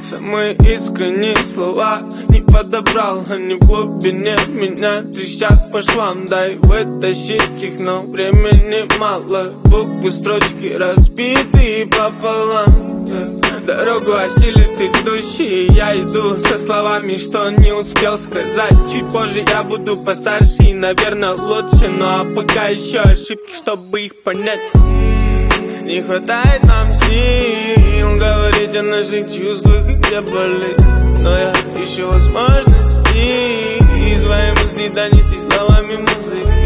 Самые искренние слова не подобрал, они в глубине меня трещат по швам. Дай вытащить их, но времени мало. Буквы, строчки разбиты пополам. Дорогу осилит идущий, я иду со словами, что не успел сказать. Чуть позже я буду постарше и, наверное, лучше, но а пока еще ошибки, чтобы их понять. Не хватает нам сил говорить о наших чувствах и где болит. Но я ищу возможности свои мысли донести словами музыки.